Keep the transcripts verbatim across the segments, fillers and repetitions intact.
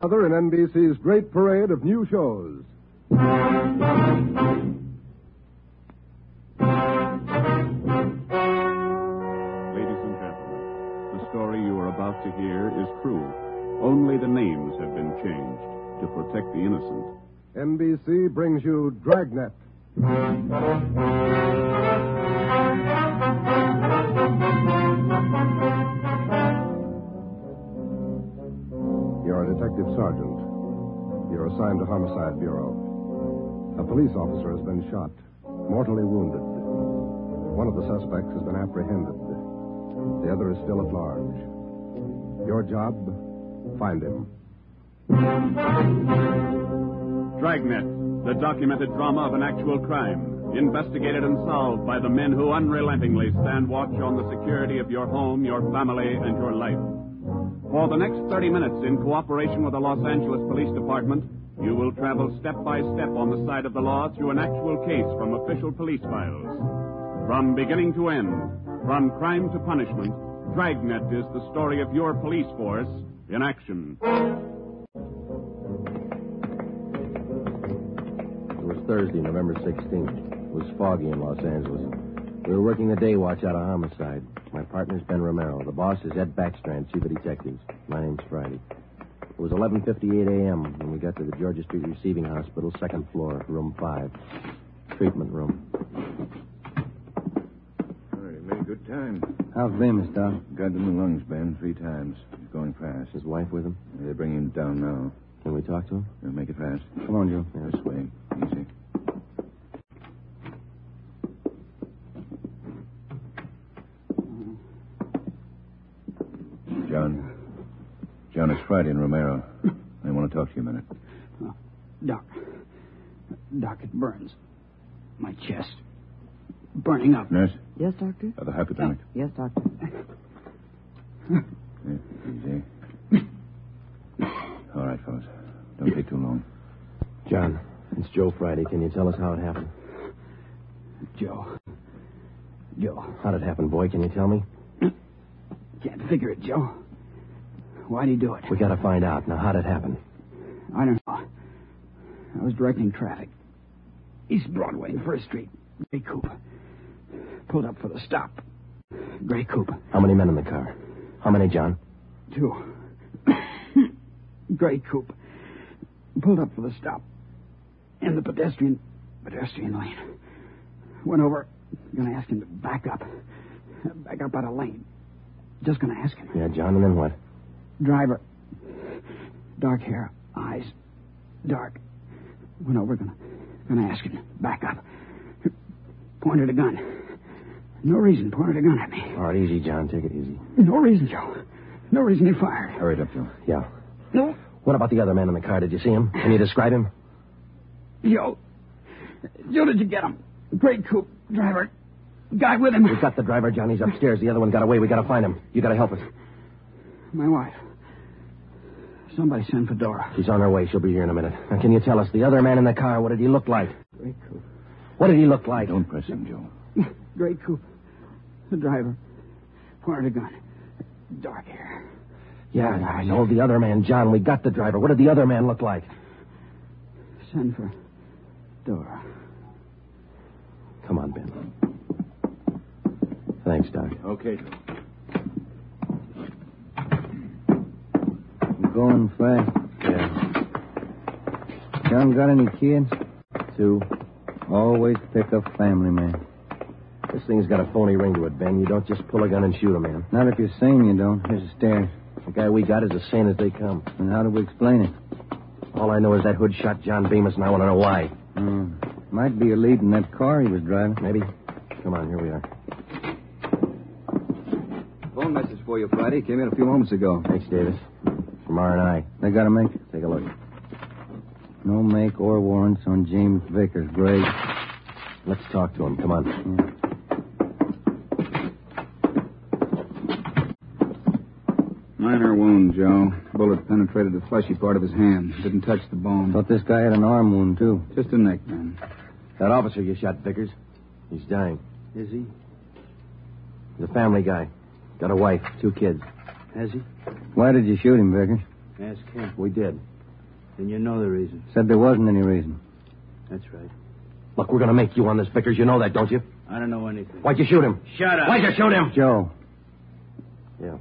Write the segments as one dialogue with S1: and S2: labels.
S1: Other in N B C's great parade of new shows.
S2: Ladies and gentlemen, the story you are about to hear is true. Only the names have been changed to protect the innocent.
S1: N B C brings you Dragnet. You're a detective sergeant. You're assigned to Homicide Bureau. A police officer has been shot, mortally wounded. One of the suspects has been apprehended. The other is still at large. Your job, find him.
S2: Dragnet, the documented drama of an actual crime, investigated and solved by the men who unrelentingly stand watch on the security of your home, your family, and your life. For the next thirty minutes, in cooperation with the Los Angeles Police Department, you will travel step by step on the side of the law through an actual case from official police files. From beginning to end, from crime to punishment, Dragnet is the story of your police force in action.
S3: It was Thursday, November sixteenth. It was foggy in Los Angeles. We were working the day watch out of Homicide. My partner's Ben Romero. The boss is Ed Backstrand, chief of detectives. My name's Friday. It was eleven fifty-eight a.m. when we got to the Georgia Street Receiving Hospital, second floor, room five. Treatment room.
S4: All right, you made good time.
S5: How's Bemis, Doc?
S4: Got him in the lungs, Ben, three times. He's going fast.
S3: His wife with him?
S4: They're bringing him down now.
S3: Can we talk to him?
S4: Yeah, make it fast.
S5: Come on, Joe.
S4: Yeah, this way. Easy. John. John, it's Friday and Romero. I want to talk to you a minute.
S6: Oh, Doc. Doc, it burns. My chest. Burning up.
S4: Nurse?
S7: Yes, Doctor?
S4: Uh, the hypodermic.
S7: Yes, Doctor.
S4: Yeah, easy. All right, fellas. Don't take too long.
S3: John, it's Joe Friday. Can you tell us how it happened?
S6: Joe. Joe.
S3: How'd it happen, boy? Can you tell me?
S6: Can't figure it, Joe. Why'd he do it?
S3: We gotta find out. Now, how'd it happen?
S6: I don't know. I was directing traffic. East Broadway and First Street. Gray coupe. Pulled up for the stop. Gray coupe.
S3: How many men in the car? How many, John?
S6: Two. Gray coupe. Pulled up for the stop. In the pedestrian pedestrian lane. Went over. Gonna ask him to back up. Back up out of lane. Just gonna ask him.
S3: Yeah, John, and then what?
S6: Driver. Dark hair. Eyes. Dark. Went over. Gonna, gonna ask him to back up. Pointed a gun. No reason. Pointed a gun at me.
S3: All right, easy, John. Take it easy.
S6: No reason, Joe. No reason he fired.
S4: Hurry it up, Joe.
S3: Yeah.
S6: No.
S3: What about the other man in the car? Did you see him? Can you describe him?
S6: Joe. Joe, did you get him? Gray coupe. Driver. Guy with him.
S3: We've got the driver, John. He's upstairs. The other one got away. We gotta find him. You gotta help us.
S6: My wife. Somebody send for Dora.
S3: She's on her way. She'll be here in a minute. Now, can you tell us, the other man in the car, what did he look like?
S6: Gray coupe.
S3: What did he look like?
S4: Don't press him, Joe.
S6: Gray coupe. The driver. Pointed a gun. Dark hair.
S3: Yeah, I know. The other man, John. We got the driver. What did the other man look like?
S6: Send for Dora.
S3: Come on, Ben. Thanks, Doc.
S4: Okay, Joe.
S5: You going fast?
S3: Yeah.
S5: John got any kids?
S3: Two.
S5: Always pick up family, man.
S3: This thing's got a phony ring to it, Ben. You don't just pull a gun and shoot a man.
S5: Not if you're sane, you don't. Here's the stairs.
S3: The guy we got is as sane as they come.
S5: And how do we explain it?
S3: All I know is that hood shot John Bemis, and I want to know why.
S5: Hmm. Might be a lead in that car he was driving.
S3: Maybe. Come on, here we are.
S8: Phone message for you, Friday. Came in a few moments ago.
S3: Thanks, Davis. From R and I.
S5: They got to make
S3: Take a look.
S5: no make or warrants on James Vickers. Great.
S3: Let's talk to him. Come on.
S5: Yeah.
S8: Minor wound, Joe. Bullet penetrated the fleshy part of his hand. Didn't touch the bone.
S5: Thought this guy had an arm wound, too.
S8: Just a neck, man.
S3: That officer you shot, Vickers, he's dying.
S8: Is he?
S3: He's a family guy. Got a wife, two kids.
S8: Has he?
S5: Why did you shoot him, Vickers? Ask him.
S3: We did.
S5: Then you know the reason.
S6: Said there wasn't any reason.
S5: That's right.
S3: Look, we're going to make you on this, Vickers. You know that, don't you?
S5: I don't know anything.
S3: Why'd you shoot him?
S5: Shut up.
S3: Why'd you shoot him?
S6: Joe.
S3: Yeah.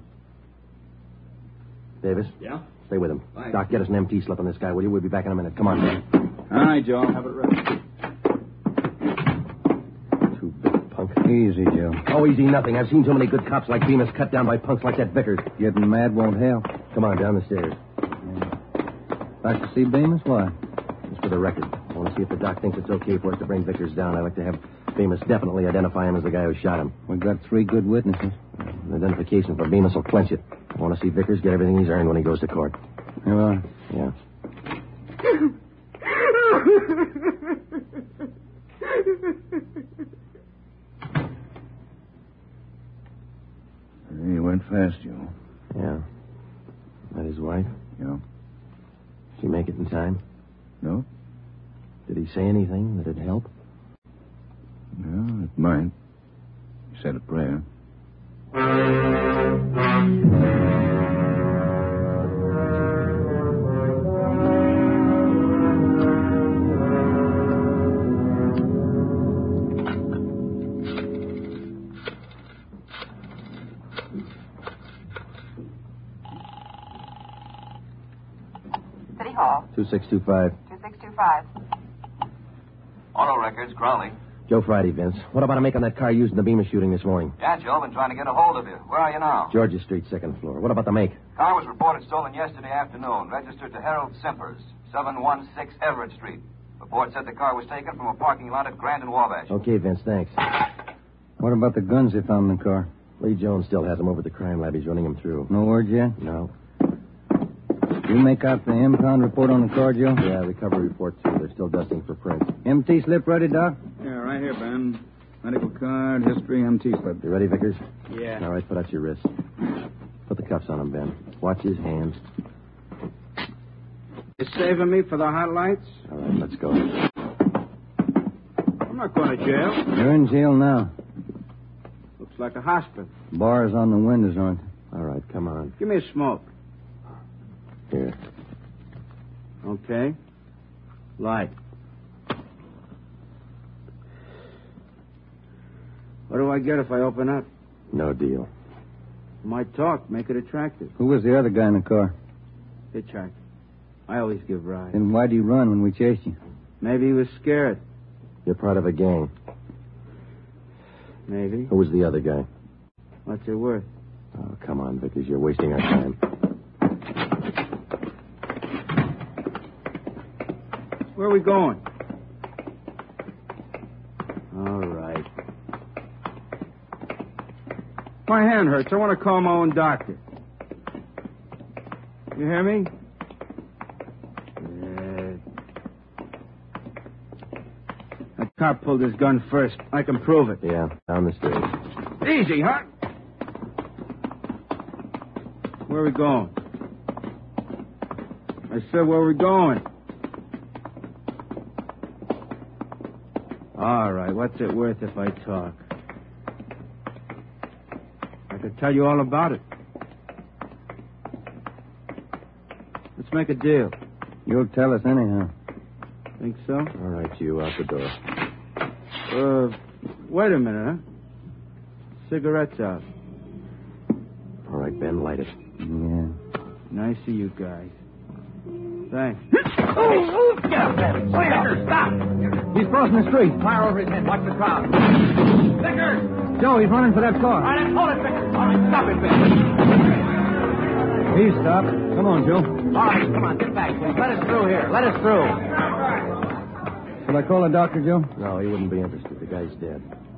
S3: Davis?
S8: Yeah?
S3: Stay with him.
S8: Fine.
S3: Doc, get us an M T slip on this guy, will you? We'll be back in a minute. Come on, man.
S8: All right, Joe. Have it ready.
S3: Too big punk.
S6: Easy, Joe.
S3: Oh, easy nothing. I've seen so many good cops like Bemis cut down by punks like that Vickers.
S6: Getting mad won't help.
S3: Come on, down the stairs.
S6: Like to see Bemis? Why?
S3: Just for the record. I want to see if the doc thinks it's okay for us to bring Vickers down. I'd like to have Bemis definitely identify him as the guy who shot him.
S6: We've got three good witnesses.
S3: An identification for Bemis will clinch it. I want to see Vickers get everything he's earned when he goes to court.
S6: You are?
S3: Yeah.
S4: He went fast, Joe.
S3: Yeah. That his wife?
S4: Yeah.
S3: She make it in time?
S4: No?
S3: Did he say anything that'd help?
S4: Yeah, it might. He said a prayer.
S7: City Hall.
S3: two six two five.
S7: two six two five.
S9: Auto records, Crowley.
S3: Joe Friday, Vince. What about a make on that car used in the Bemis shooting this morning?
S9: Yeah, Joe, been trying to get a hold of you. Where are you now?
S3: Georgia Street, second floor. What about the make?
S9: Car was reported stolen yesterday afternoon. Registered to Harold Simpers, seven one six Everett Street. Report said the car was taken from a parking lot at Grand and Wabash.
S3: Okay, Vince, thanks.
S6: What about the guns they found in the car?
S3: Lee Jones still has them over at the crime lab. He's running them through.
S6: No word yet?
S3: No.
S6: You make out the impound report on the car, Joe?
S3: Yeah, recovery report, too. They're still dusting for prints.
S6: M T slip ready, Doc?
S8: Yeah, right here, Ben. Medical card, history, M T slip.
S3: You ready, Vickers?
S5: Yeah.
S3: All right, put out your wrist. Put the cuffs on him, Ben. Watch his hands.
S6: You saving me for the hot lights?
S3: All right, let's go.
S6: I'm not going to jail.
S5: You're in jail now.
S6: Looks like a hospital.
S5: Bars on the windows, aren't there?
S3: All right, come on.
S6: Give me a smoke.
S3: Here.
S6: Okay. Light. What do I get if I open up?
S3: No deal.
S6: Might talk, make it attractive.
S5: Who was the other guy in the car?
S6: Hitchhiker. I always give rides.
S5: Then why'd he run when we chased you?
S6: Maybe he was scared.
S3: You're part of a gang.
S6: Maybe.
S3: Who was the other guy?
S6: What's it worth?
S3: Oh, come on, Vickers. You're wasting our time.
S6: Where are we going? All right. My hand hurts. I want to call my own doctor. You hear me? Yeah. That cop pulled his gun first. I can prove it.
S3: Yeah, down the stairs.
S6: Easy, huh? Where are we going? I said, where are we going? All right, what's it worth if I talk? I could tell you all about it. Let's make a deal.
S5: You'll tell us anyhow.
S6: Think so?
S3: All right, you out the door.
S6: Uh, wait a minute, huh? Cigarette's out.
S3: All right, Ben, light it.
S5: Yeah.
S6: Nice of you guys. Thanks.
S9: Oh, get up, Ben. Vickers, stop.
S5: He's crossing the street.
S9: Fire over his head. Watch the crowd. Vickers!
S5: Joe, he's running for that car.
S9: All right, hold it, Vickers. All right, stop it, Ben.
S5: He's stopped. Come on, Joe.
S9: All right, come on, get back, please. Let us through here. Let us through.
S5: Shall I call a doctor, Joe?
S3: No, he wouldn't be interested. The guy's dead.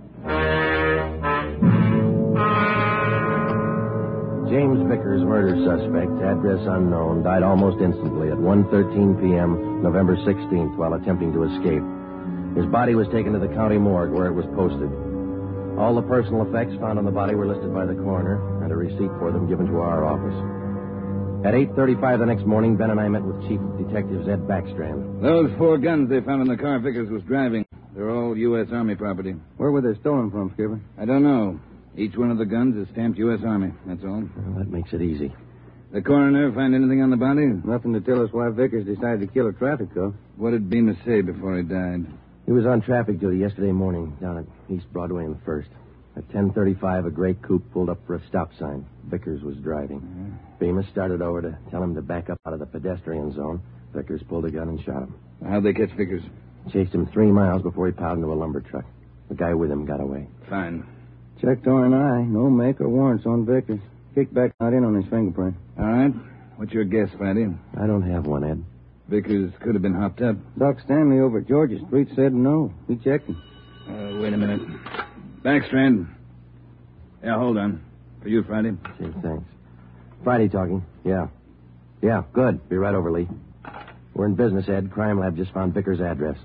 S3: James Vickers, murder suspect, address unknown, died almost instantly at one thirteen p.m., November sixteenth, while attempting to escape. His body was taken to the county morgue where it was posted. All the personal effects found on the body were listed by the coroner, and a receipt for them given to our office. At eight thirty-five the next morning, Ben and I met with Chief Detective Ed Backstrand.
S8: Those four guns they found in the car Vickers was driving. They're all U S. Army property.
S5: Where were they stolen from, Skipper?
S8: I don't know. Each one of the guns is stamped U S. Army. That's all.
S3: Well, that makes it easy.
S8: The coroner find anything on the body?
S5: Nothing to tell us why Vickers decided to kill a traffic cop.
S8: What did Bemis say before he died?
S3: He was on traffic duty yesterday morning down at East Broadway and First. At ten thirty-five, a gray coupe pulled up for a stop sign. Vickers was driving. Mm-hmm. Bemis started over to tell him to back up out of the pedestrian zone. Vickers pulled a gun and shot him.
S8: How'd they catch Vickers?
S3: Chased him three miles before he piled into a lumber truck. The guy with him got away.
S8: Fine.
S5: Checked R and I. No make or warrants on Vickers. Kickback not in on his fingerprint.
S8: All right. What's your guess, Friday?
S3: I don't have one, Ed.
S8: Vickers could have been hopped up.
S5: Doc Stanley over at Georgia Street said no. We checked him.
S8: Uh, wait a minute. Backstrand. Yeah, hold on. For you, Friday.
S3: Okay, thanks. Friday talking. Yeah. Yeah, good. Be right over, Lee. We're in business, Ed. Crime Lab just found Vickers' address.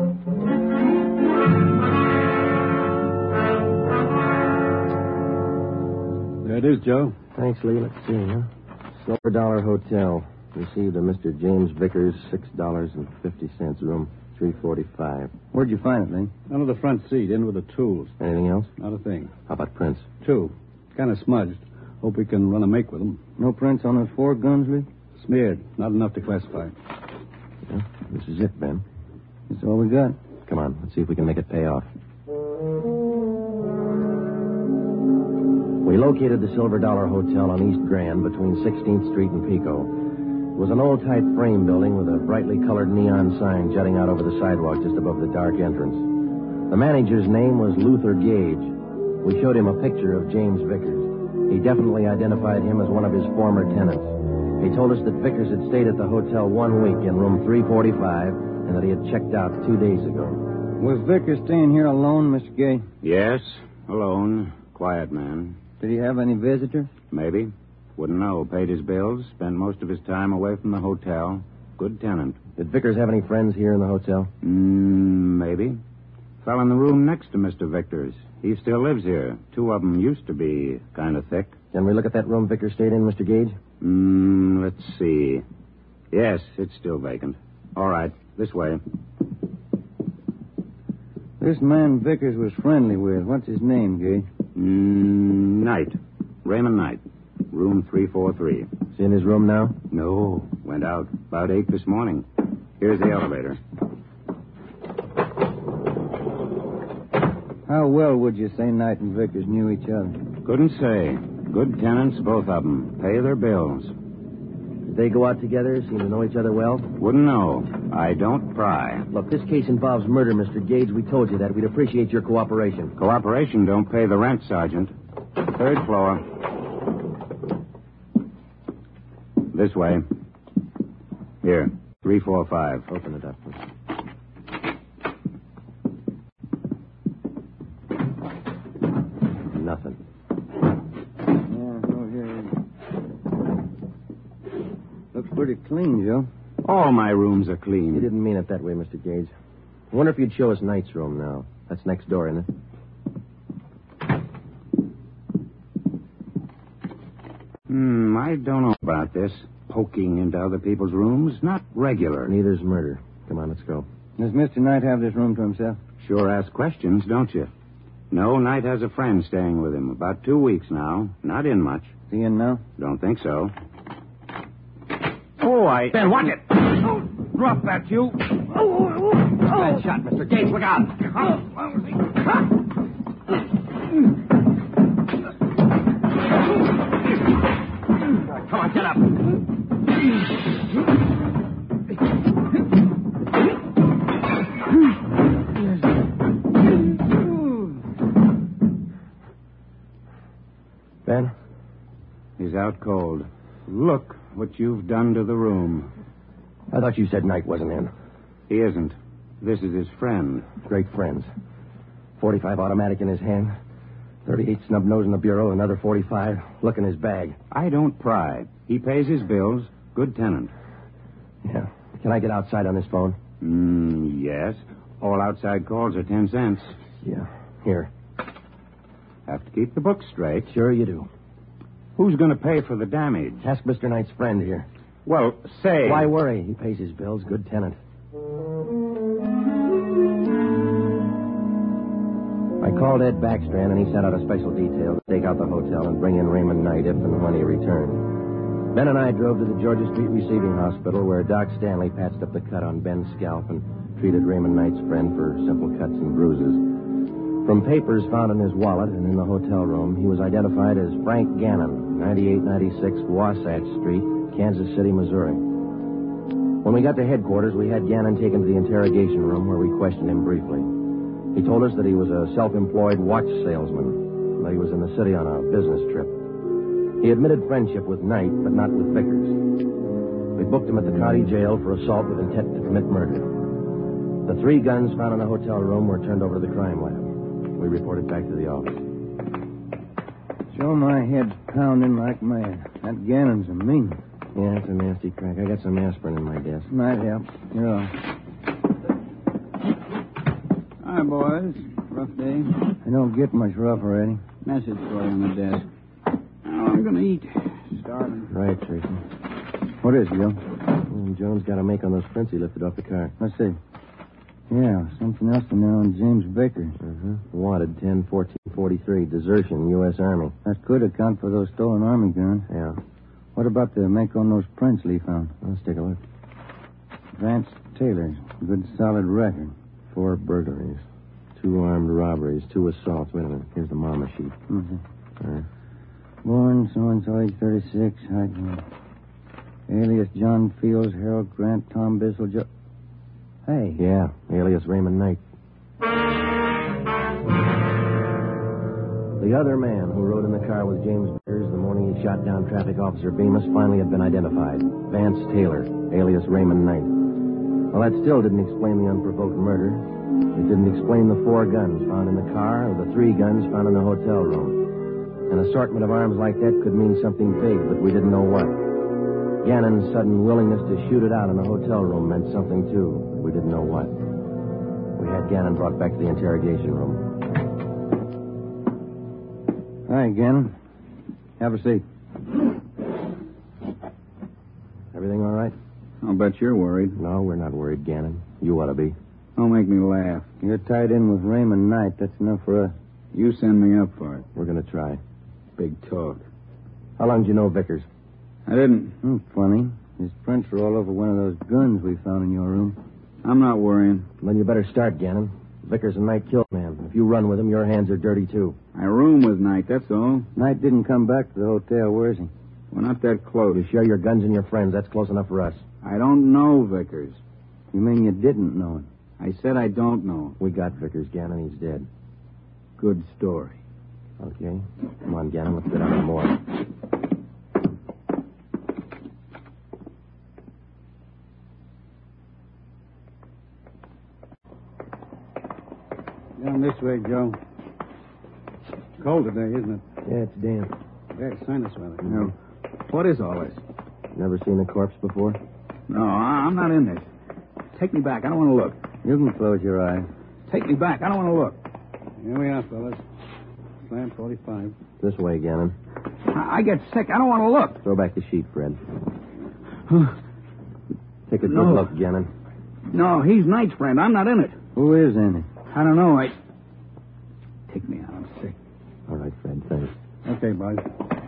S10: There it is, Joe.
S3: Thanks, Lee. Let's see, huh? Silver Dollar Hotel. Received a Mister James Vickers, six dollars and fifty cents, room three forty-five.
S5: Where'd you find it, Lee?
S10: Under the front seat, in with the tools.
S3: Anything else?
S10: Not a thing.
S3: How about prints?
S10: Two. Kind of smudged. Hope we can run a make with them.
S5: No prints on those four guns, Lee?
S10: Smeared. Not enough to classify.
S3: Yeah, this is it, Ben.
S5: That's all we got.
S3: Come on, let's see if we can make it pay off. We located the Silver Dollar Hotel on East Grand between sixteenth Street and Pico. It was an old-type frame building with a brightly colored neon sign jutting out over the sidewalk just above the dark entrance. The manager's name was Luther Gage. We showed him a picture of James Vickers. He definitely identified him as one of his former tenants. He told us that Vickers had stayed at the hotel one week in room three forty-five and that he had checked out two days ago.
S5: Was Vickers staying here alone, Mister Gay?
S11: Yes, alone. Quiet man.
S5: Did he have any visitors?
S11: Maybe. Wouldn't know. Paid his bills. Spent most of his time away from the hotel. Good tenant.
S3: Did Vickers have any friends here in the hotel?
S11: Mm, maybe. Fell in the room next to Mister Vickers. He still lives here. Two of them used to be kind of thick.
S3: Can we look at that room Vickers stayed in, Mister Gage?
S11: Mm, let's see. Yes, it's still vacant. All right. This way.
S5: This man Vickers was friendly with. What's his name, Gage?
S11: Mm, Knight. Raymond Knight. Room three forty-three.
S3: Is he in his room now?
S11: No. Went out about eight this morning. Here's the elevator.
S5: How well would you say Knight and Vickers knew each other?
S11: Couldn't say. Good tenants, both of them. Pay their bills.
S3: Did they go out together? Seem to know each other well?
S11: Wouldn't know. I don't pry.
S3: Look, this case involves murder, Mister Gage. We told you that. We'd appreciate your cooperation.
S11: Cooperation don't pay the rent, Sergeant. Third floor. This way. Here. three four five.
S3: Open it up. Nothing.
S5: Yeah, oh, here. Looks pretty clean, Joe.
S11: All my rooms are clean.
S3: You didn't mean it that way, Mister Gage. I wonder if you'd show us Knight's room now. That's next door, isn't it?
S11: Hmm, I don't know about this. Poking into other people's rooms. Not regular.
S3: Neither's murder. Come on, let's go.
S5: Does Mister Knight have this room to himself?
S11: Sure ask questions, don't you? No, Knight has a friend staying with him. About two weeks now. Not in much.
S5: Is he in now?
S11: Don't think so. Oh, I...
S12: Ben, watch it! Oh, drop that, you! Oh, oh, oh, oh.
S3: Bad shot, Mister Gage. Look out! Come on, get up. Ben?
S11: He's out cold. Look what you've done to the room.
S3: I thought you said Knight wasn't in.
S11: He isn't. This is his friend.
S3: Great friends. forty-five automatic in his hand. thirty-eight snub nose in the bureau, another forty-five. Look in his bag.
S11: I don't pry. He pays his bills. Good tenant.
S3: Yeah. Can I get outside on this phone?
S11: Mm, yes. All outside calls are ten cents.
S3: Yeah. Here.
S11: Have to keep the books straight.
S3: Sure you do.
S11: Who's going to pay for the damage?
S3: Ask Mister Knight's friend here.
S11: Well, say...
S3: Why worry? He pays his bills. Good tenant. I called Ed Backstrand, and he sent out a special detail to take out the hotel and bring in Raymond Knight if and when he returned. Ben and I drove to the Georgia Street Receiving Hospital where Doc Stanley patched up the cut on Ben's scalp and treated Raymond Knight's friend for simple cuts and bruises. From papers found in his wallet and in the hotel room, he was identified as Frank Gannon, ninety-eight ninety-six Wasatch Street, Kansas City, Missouri. When we got to headquarters, we had Gannon taken to the interrogation room where we questioned him briefly. He told us that he was a self-employed watch salesman, that he was in the city on a business trip. He admitted friendship with Knight, but not with Vickers. We booked him at the county jail for assault with intent to commit murder. The three guns found in the hotel room were turned over to the crime lab. We reported back to the office.
S5: Show my head's pounding like mad. That Gannon's a mean.
S3: Yeah, it's a nasty crack. I got some aspirin in my desk.
S5: Might help. You're off.
S6: Hi, boys. Rough day.
S5: I don't get much rougher, Eddie.
S6: Message for you on the desk. Oh, I'm going to eat. Starving.
S3: Right, Tracy.
S5: What is it, Joe?
S3: Well, Jones got a make on those prints he lifted off the car.
S5: Let's see. Yeah, something else in there on James Vickers.
S3: Uh-huh. Wanted, ten fourteen forty-three, desertion, U S Army.
S5: That could account for those stolen Army guns.
S3: Yeah.
S5: What about the make on those prints Lee found?
S3: Let's take a look.
S5: Vance Taylor. Good solid record.
S3: Four burglaries. Two armed robberies. Two assaults. Wait a minute. Here's the mama sheet.
S5: Mm-hmm.
S3: All right.
S5: Born so-and-so, age thirty-six. Height. Alias John Fields, Harold Grant, Tom Bissell, Joe... Hey.
S3: Yeah, alias Raymond Knight. The other man who rode in the car with James Vickers the morning he shot down Traffic Officer Bemis finally had been identified. Vance Taylor, alias Raymond Knight. Well, that still didn't explain the unprovoked murder. It didn't explain the four guns found in the car or the three guns found in the hotel room. An assortment of arms like that could mean something big, but we didn't know what. Gannon's sudden willingness to shoot it out in the hotel room meant something, too, but we didn't know what. We had Gannon brought back to the interrogation room.
S5: Hi, Gannon. Have a seat.
S3: Everything all right?
S8: I'll bet you're worried.
S3: No, we're not worried, Gannon. You ought to be.
S8: Don't make me laugh.
S5: You're tied in with Raymond Knight. That's enough for us.
S8: You send me up for it.
S3: We're going to try.
S8: Big talk.
S3: How long did you know Vickers?
S8: I didn't.
S5: Hmm, funny. His prints are all over one of those guns we found in your room.
S8: I'm not worrying.
S3: Then you better start, Gannon. Vickers and Knight killed man. If you run with him, your hands are dirty, too.
S8: I room with Knight, that's all.
S5: Knight didn't come back to the hotel. Where is he?
S8: We're not that close.
S3: You share your guns and your friends. That's close enough for us.
S8: I don't know Vickers.
S5: You mean you didn't know him?
S8: I said I don't know.
S3: We got Vickers, Gannon. He's dead.
S8: Good story.
S3: Okay. Come on, Gannon. Let's get on the more.
S10: Down this way, Joe. Cold today, isn't it?
S3: Yeah, it's damp.
S10: Bad sinus weather.
S8: No. What is all this?
S3: Never seen a corpse before?
S8: No, I- I'm not in this. Take me back. I don't want to look.
S5: You can close your eyes.
S8: Take me back. I don't want to look.
S10: Here we are, fellas. Slam forty-five.
S3: This way, Gannon.
S8: I, I get sick. I don't want to look.
S3: Throw back the sheet, Fred. Take a good
S8: No.
S3: look, Gannon.
S8: No, he's Knight's friend. I'm not in it.
S5: Who is in it?
S8: I don't know. I... Take me out. I'm sick.
S3: All right, Fred. Thanks.
S10: Okay, boys.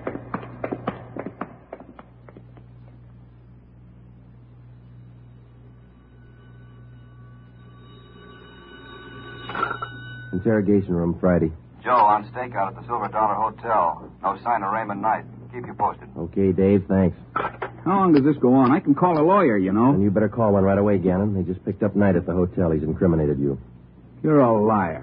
S3: Interrogation room, Friday.
S9: Joe, on stakeout at the Silver Dollar Hotel. No sign of Raymond Knight. Keep you posted.
S3: Okay, Dave, thanks.
S8: How long does this go on? I can call a lawyer, you know.
S3: And you better call one right away, Gannon. They just picked up Knight at the hotel. He's incriminated you.
S8: You're a liar.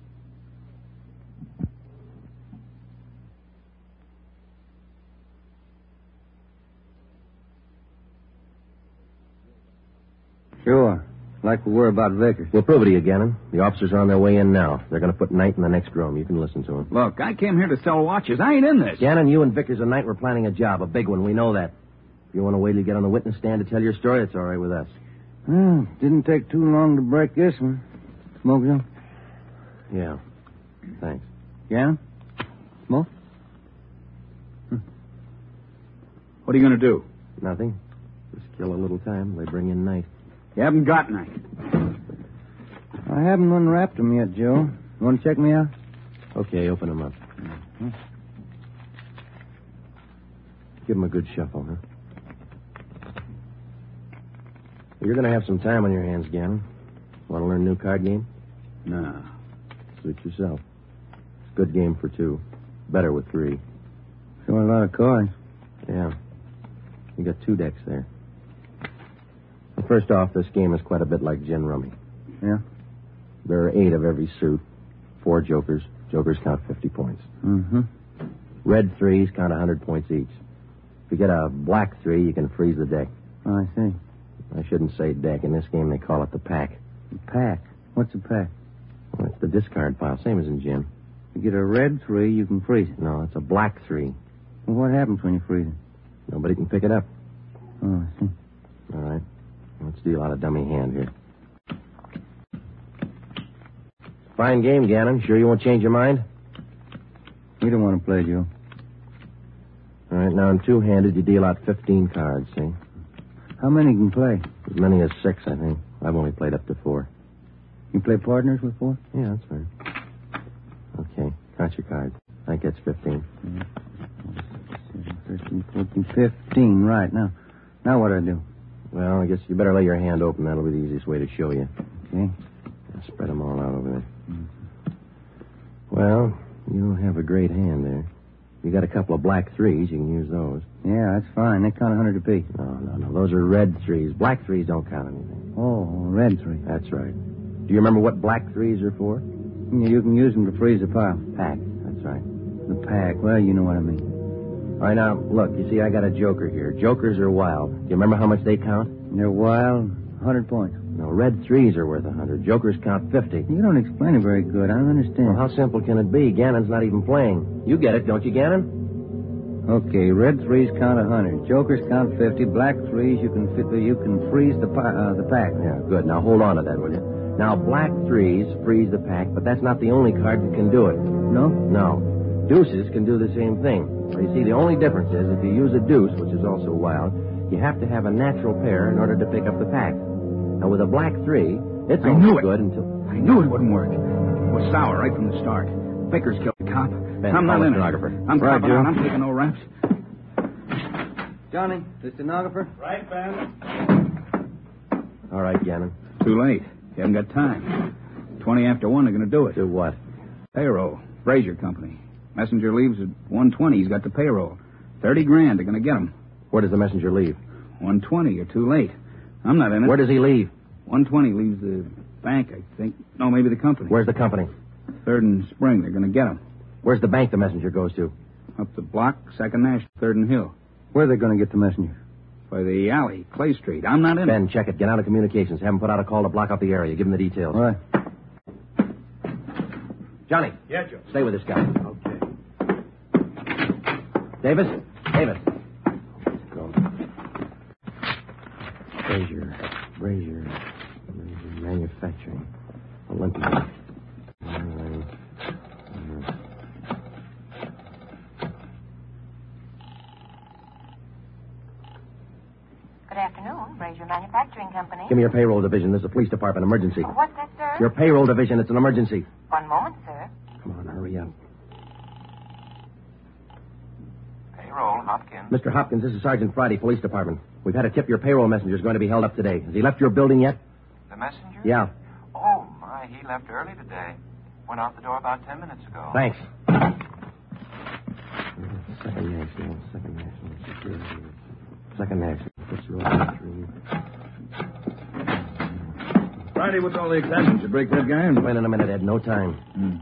S5: Sure. Like we were about Vickers.
S3: We'll prove it to you, Gannon. The officers are on their way in now. They're going to put Knight in the next room. You can listen to them.
S8: Look, I came here to sell watches. I ain't in this.
S3: Gannon, you and Vickers and Knight were planning a job, a big one. We know that. If you want to wait till you get on the witness stand to tell your story, it's all right with us.
S5: Well, didn't take too long to break this one. Smoke some?
S3: Yeah. Thanks.
S5: Yeah? Smoke?
S8: What are you going to do?
S3: Nothing. Just kill a little time. They bring in Knight.
S8: You haven't got Knight.
S5: I haven't unwrapped them yet, Joe. You want to check me out?
S3: Okay, open them up.
S5: Mm-hmm.
S3: Give them a good shuffle, huh? You're going to have some time on your hands, Gannon. Want to learn a new card game?
S10: No.
S3: Suit yourself. It's a good game for two. Better with three.
S5: So a lot of cards.
S3: Yeah. You got two decks there. Well, first off, this game is quite a bit like gin rummy.
S5: Yeah?
S3: There are eight of every suit. Four jokers. Jokers count fifty points.
S5: Mm-hmm.
S3: Red threes count one hundred points each. If you get a black three, you can freeze the deck.
S5: Oh, I see.
S3: I shouldn't say deck. In this game, they call it the pack.
S5: The pack? What's a pack?
S3: Well, it's the discard pile, same as in gin.
S5: You get a red three, you can freeze it.
S3: No, it's a black three.
S5: Well, what happens when you freeze it?
S3: Nobody can pick it up.
S5: Oh, I see.
S3: All right. Let's deal out a dummy hand here. Fine game, Gannon. Sure you won't change your mind?
S5: We don't want to play, Joe.
S3: All right, now in two-handed, you deal out fifteen cards, see?
S5: How many can play?
S3: As many as six, I think. I've only played up to four.
S5: You play partners with four?
S3: Yeah, that's fine. Okay, count your cards. I think that's fifteen.
S5: thirteen, fourteen, fifteen, right. Now, now what do I do?
S3: Well, I guess you better lay your hand open. That'll be the easiest way to show you.
S5: Okay.
S3: I'll spread them all out over there. Mm-hmm. Well, you don't have a great hand there. You got a couple of black threes. You can use those.
S5: Yeah, that's fine. They count one hundred apiece.
S3: No, no, no. Those are red threes. Black threes don't count anything.
S5: Oh, red three.
S3: That's right. Do you remember what black threes are for?
S5: You can use them to freeze a pile.
S3: Pack. That's right.
S5: The pack. Well, you know what I mean.
S3: All right, now, look. You see, I got a joker here. Jokers are wild. Do you remember how much they count?
S5: They're wild. one hundred points.
S3: No, red threes are worth one hundred. Jokers count fifty.
S5: You don't explain it very good. I don't understand.
S3: Well, how simple can it be? Gannon's not even playing. You get it, don't you, Gannon?
S5: Okay, red threes count one hundred. Jokers count fifty. Black threes, you can fit, you can freeze the pa- uh, the pack.
S3: Yeah, good. Now, hold on to that, will you? Now, black threes freeze the pack, but that's not the only card that can do it.
S5: No?
S3: No. Deuces can do the same thing. You see, the only difference is if you use a deuce, which is also wild, you have to have a natural pair in order to pick up the pack. Now, with a black three, it's
S8: I
S3: also
S8: knew it.
S3: good until...
S8: I knew it wouldn't work. It was sour right from the start. Vickers killed the cop.
S3: Ben,
S8: I'm
S3: call
S8: not
S3: the
S8: in
S3: stenographer.
S8: it. I'm
S5: Right,
S8: copping
S5: Joe.
S8: out. I'm taking no raps.
S5: Johnny, the stenographer?
S10: Right, Ben.
S3: All right, Gannon.
S8: Too late. You haven't got time. Twenty after one, they're going to do it.
S3: Do what?
S8: Payroll. Frazier Company. Messenger leaves at one twenty. He's got the payroll. Thirty grand. They're going to get him.
S3: Where does the messenger leave?
S8: one twenty. You're too late. I'm not in it.
S3: Where does he leave?
S8: one twenty leaves the bank, I think. No, maybe the company.
S3: Where's the company?
S8: Third and Spring. They're going to get him.
S3: Where's the bank the messenger goes to?
S8: Up the block, Second National, Third and Hill.
S5: Where are they going to get the messenger?
S8: By the alley, Clay Street. I'm not in
S3: Ben,
S8: it.
S3: check it. Get out of communications. Have him put out a call to block up the area. Give him the details.
S5: All right.
S3: Johnny.
S10: Yeah, Joe.
S3: Stay with this guy.
S10: Okay.
S3: Davis? Davis. Let's go. Brazier. Brazier. Brazier Manufacturing. Olympia.
S7: Good afternoon, Brazier Manufacturing Company.
S3: Give me your payroll division. This is a police department emergency.
S7: What's that, sir?
S3: Your payroll division. It's an emergency.
S7: One moment, sir.
S3: Come on, hurry up.
S9: Payroll, Hopkins.
S3: Mister Hopkins, this is Sergeant Friday, Police Department. We've had a tip your payroll messenger is going to be held up today. Has he left your building yet?
S9: The messenger?
S3: Yeah.
S9: Oh, my, he left early today. Went out the door about ten minutes ago.
S3: Thanks. Second National, Second National Security. Second National. What's your order?
S12: Friday, what's all the excitement? You break that guy?
S3: Wait in a minute, Ed. No time.
S12: Hmm.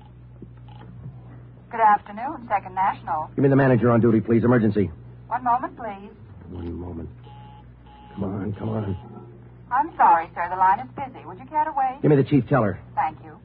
S7: Good afternoon, Second National.
S3: Give me the manager on duty, please. Emergency.
S7: One moment, please.
S3: One moment. Come on, come on.
S7: I'm sorry, sir. The line is busy. Would you care to wait?
S3: Give me the chief teller.
S7: Thank you.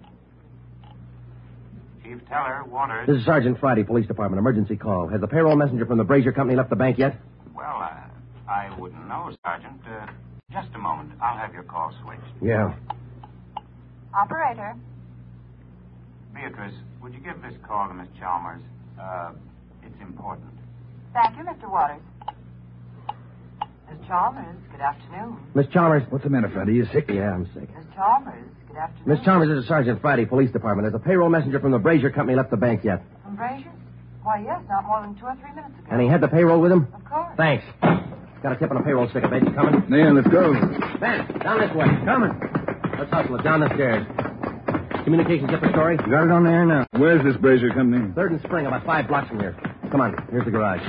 S9: Chief Teller, Waters.
S3: This is Sergeant Friday, Police Department. Emergency call. Has the payroll messenger from the Brazier Company left the bank yet?
S9: Well, uh, I wouldn't know, Sergeant. Uh, just a moment. I'll have your call switched.
S3: Yeah.
S7: Operator.
S9: Beatrice, would you give this call to Miss Chalmers? Uh, it's important.
S7: Thank you, Mister Waters. Miss Chalmers, good afternoon.
S3: Miss Chalmers.
S12: What's the matter, Friday? You sick?
S3: Yeah, I'm sick.
S7: Miss Chalmers, good afternoon.
S3: Miss Chalmers, this is Sergeant Friday, Police Department. Has the payroll messenger from the Brazier Company left the bank yet?
S7: From Brazier? Why, yes, not more than two or three minutes ago.
S3: And he had the payroll with him?
S7: Of course.
S3: Thanks. Got a tip on a payroll sticker, Ben. You coming?
S4: Yeah, let's go.
S3: Ben, down this way. Coming. Let's hustle it down the stairs. Communications zipper story?
S5: Got it on the air now.
S4: Where's this Brazier Company?
S3: Third and Spring, about five blocks from here. Come on, here's the garage.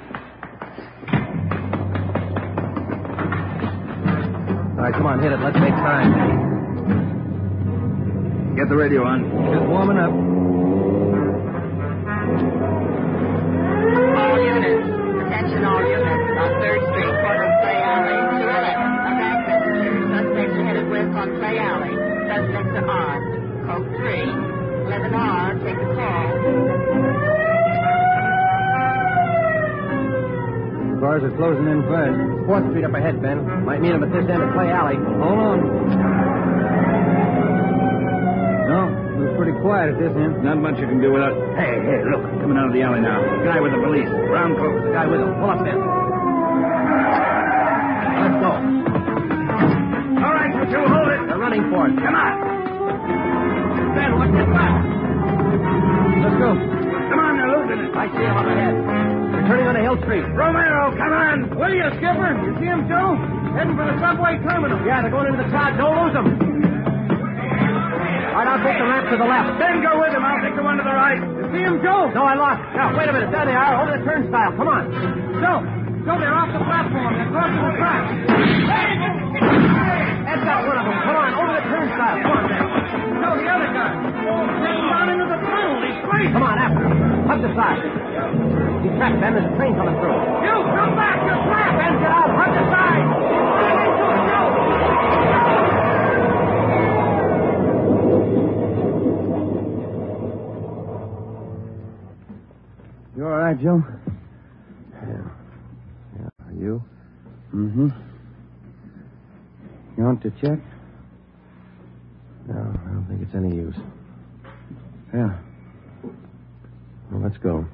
S3: All right, come on, hit it. Let's make time.
S4: Get the radio on.
S5: Just warming up.
S7: All units. Attention all units. On third Street, corner of Clay Alley, two eleven. A back messenger. Suspect headed west on Clay Alley. Suspects are armed. Code three. eleven R. Take a call.
S5: Cars are closing in fast.
S3: Fourth Street up ahead, Ben. Might meet him at this end of Clay Alley.
S5: Hold on. No, it was pretty quiet at this end.
S4: Not much you can do without... Hey, hey, look. Coming out of the alley now. Guy with the police. Brown coat.
S3: Guy with him. Pull up, Ben. Let's go.
S4: All right, you two, hold it.
S3: They're running for it.
S4: Come on.
S3: Ben, what's this back?
S5: Let's go.
S4: Come on, they're losing it.
S3: I see him up ahead. They're turning on a Hill Street.
S4: Romero, come on.
S5: Will you, Skipper? You see him, too? Heading for the subway terminal.
S3: Yeah, they're going into the crowd. Don't lose them. All right, I'll take the ramp to the left.
S4: Ben, go with him. I'll take the one to the right.
S5: You see him, Joe?
S3: No, I lost. Now, wait a minute. There they are, over the turnstile. Come on.
S5: Joe. Joe, they're off the platform. They're crossing the track.
S3: That's got one of them. Come on, over the turnstile. Come on, Ben.
S5: Joe, the other guy. Heading down into the tunnel. He's straight.
S3: Come on, after him. Hug the side. He's trapped, Ben. There's a train coming through.
S5: You, come back. You're trapped.
S3: Ben, get out. Hug the side.
S5: You all right, Joe?
S3: Yeah. Yeah. Are you?
S5: Mm-hmm. You want to check?
S3: No, I don't think it's any use.
S5: Yeah.
S3: Well, let's go.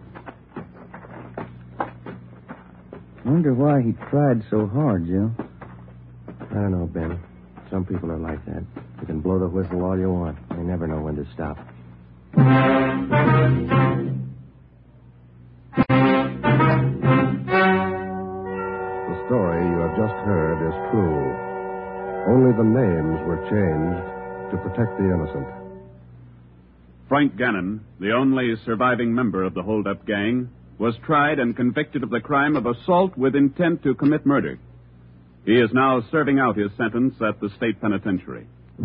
S5: I wonder why he tried so hard, Joe.
S3: I don't know, Ben. Some people are like that. You can blow the whistle all you want. They never know when to stop.
S1: The story you have just heard is true. Only the names were changed to protect the innocent.
S2: Frank Gannon, the only surviving member of the hold-up gang, was tried and convicted of the crime of assault with intent to commit murder. He is now serving out his sentence at the state penitentiary.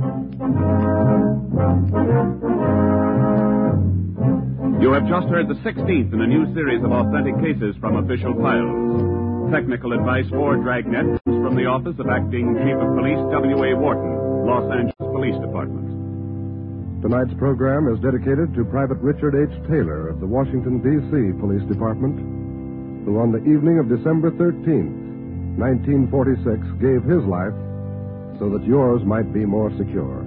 S2: You have just heard the sixteenth in a new series of authentic cases from official files. Technical advice for Dragnet is from the Office of Acting Chief of Police W A Wharton, Los Angeles Police Department.
S1: Tonight's program is dedicated to Private Richard H. Taylor of the Washington, D C Police Department, who on the evening of December thirteenth, nineteen forty-six, gave his life so that yours might be more secure.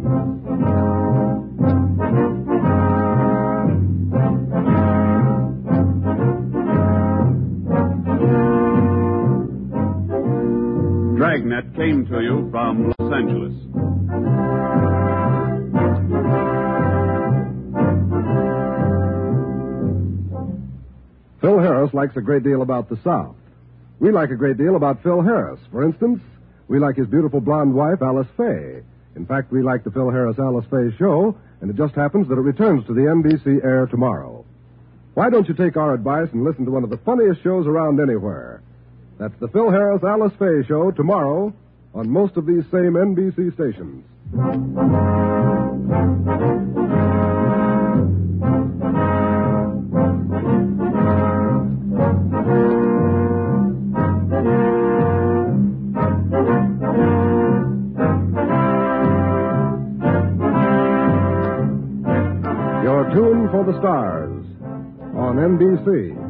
S2: Dragnet came to you from Los Angeles.
S1: Phil Harris likes a great deal about the South. We like a great deal about Phil Harris. For instance, we like his beautiful blonde wife, Alice Faye. In fact, we like the Phil Harris-Alice Faye show, and it just happens that it returns to the N B C air tomorrow. Why don't you take our advice and listen to one of the funniest shows around anywhere? That's the Phil Harris-Alice Faye show tomorrow on most of these same N B C stations. You're tuned for the stars on N B C.